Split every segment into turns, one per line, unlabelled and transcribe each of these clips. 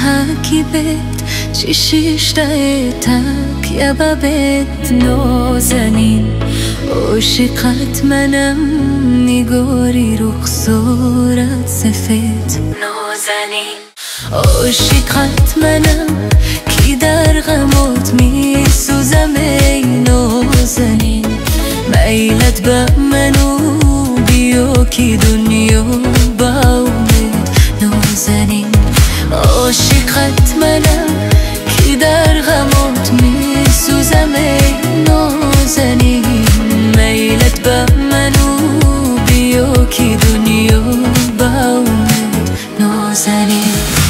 تحکی بد چی شیشته تک یا ببد نازنین عاشقت منم نگاری رخسارت سفید نازنین عاشقت منم کی در غمات می سوزم ای نازنین میلت به منو بیا کی دنیا با امید نازنین عاشقت منم کی در غمات می سوزم ای نازنین میلت به منو بیا کی دنیا با امید نازنین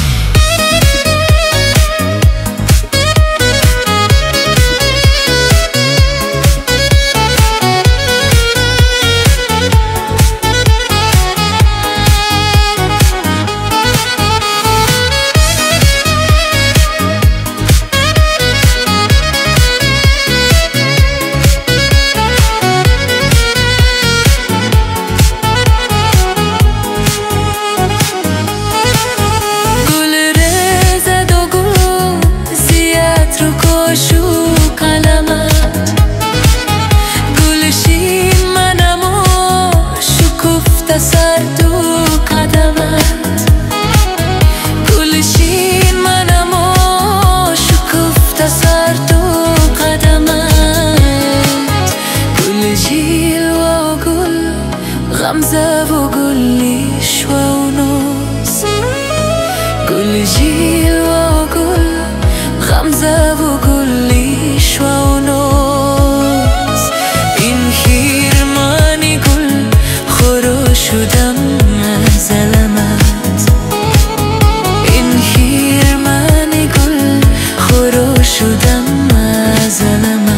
غمزه و گلیش و اونوز گل جیل و گل غمزه و گلیش و اونوز این خیرمانی گل خورو شدم از علمت این خیرمانی گل خورو شدم از علمت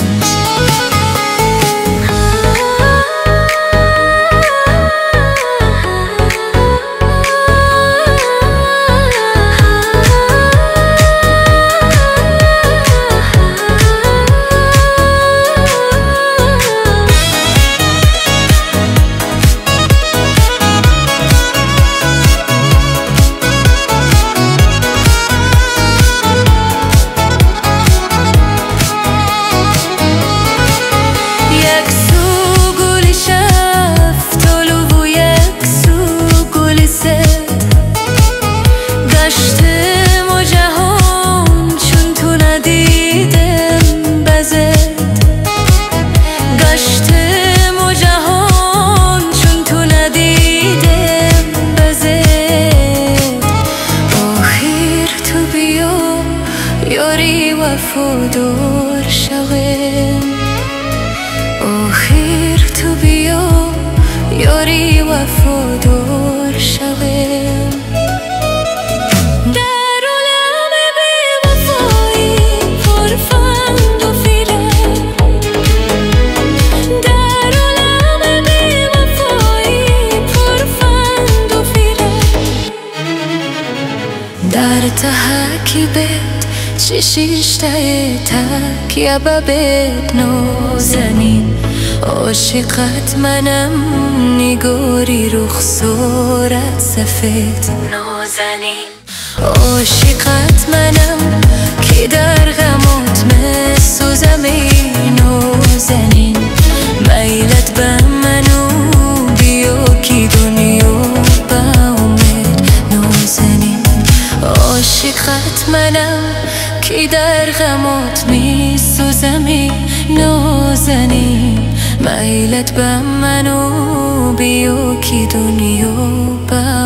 یاری وفادار شویم آخر تو بیا یاری وفادار شویم در عالم بی وفایی پرفند و فیرم در عالم بی وفایی پرفند و فیرم در تحکی بد چی شیشته تک یا ببد نازنین عاشقت منم نگاری رخسارت سفید نازنین عاشقت منم کی در غمات مسوزم ای نازنین میلت به منو بیا کی دنیا با امید نازنین عاشقت منم کی در غمات می سوزمی نازنین میلت به منو بیا کی دنیا با